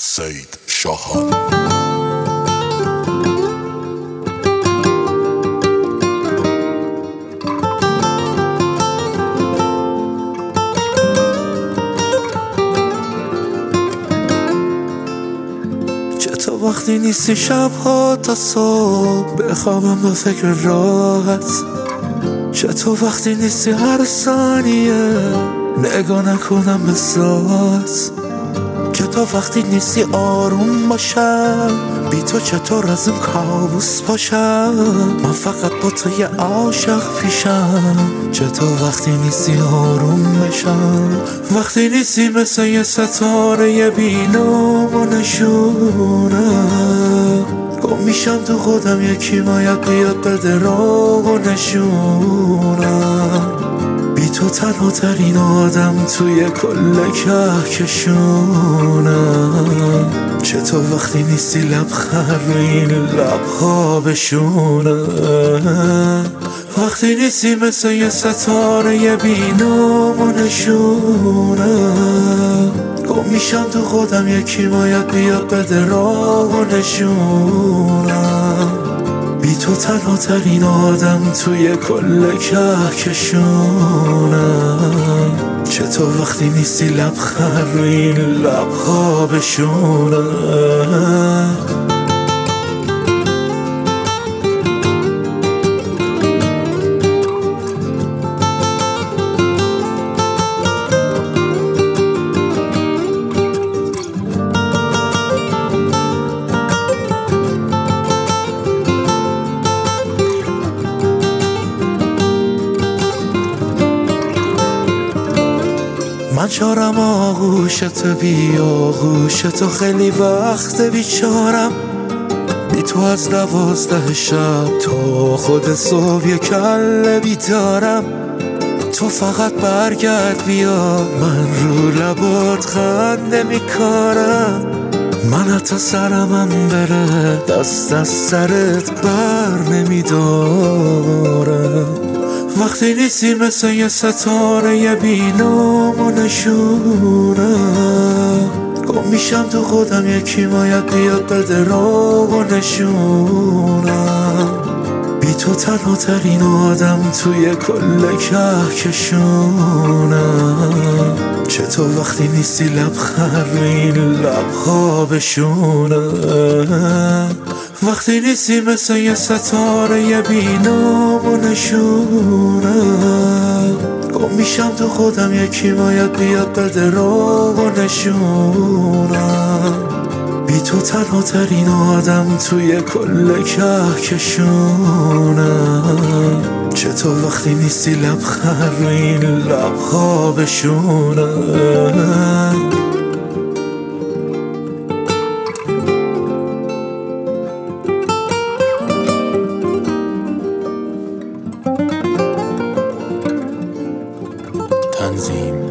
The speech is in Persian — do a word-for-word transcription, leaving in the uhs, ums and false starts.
سید شاهان. چطور وقتی نیستی شبها تا صبح بخوابم با فکر راحت؟ چطور وقتی نیستی هر ثانیه نگاه نکنم به ساعت؟ چطور وقتی نیستی آروم باشم بی تو؟ چطور از این کابوس پاشم من فقط با تو یه عاشق پیشم؟ چطور وقتی نیستی آروم بشم؟ وقتی نیستی مثل یه ستاره بینام و نشونم گم میشم تو خودم، یکی باید بیاد بده راه و نشونم. بی تو تنها ترین آدم توی کل کهکشونم. چطور وقتی نیستی لبخند رو این لبها بشونم؟ وقتی نیستی مثل یه ستاره بینام و نشونم گم میشم تو خودم، یکی باید بیاد بده راه و نشونم. بی تو تنها ترین آدم توی کل کهکشونم. چطور وقتی نیستی لبخند رو این لبها بشونم؟ من چارم آغوشت بی آغوشت خیلی وقت بیچارم. بی تو از دوازده شب تا خود صبح یه کله بیدارم. تو فقط برگرد بیا، من رو لبات خنده میکارم. من حتی سرمم بره دست از سرت بر نمیدارم. وقتی نیستی مثل یه ستاره بینام و نشونم گم میشم تو خودم، یکی باید بیاد بده راه و نشونم. بی تو تنها ترین آدم توی کل کهکشونم. چطور وقتی نیستی لبخند رو این لبها بشونم؟ وقتی نیستی مثل یه ستاره بینام و نشونم گم میشم تو خودم، یکی باید بیاد بده راه و نشونم. بی تو تنها ترین آدم توی کل کهکشونم. چطور وقتی نیستی لبخند رو این لبها بشونم؟ تنظیم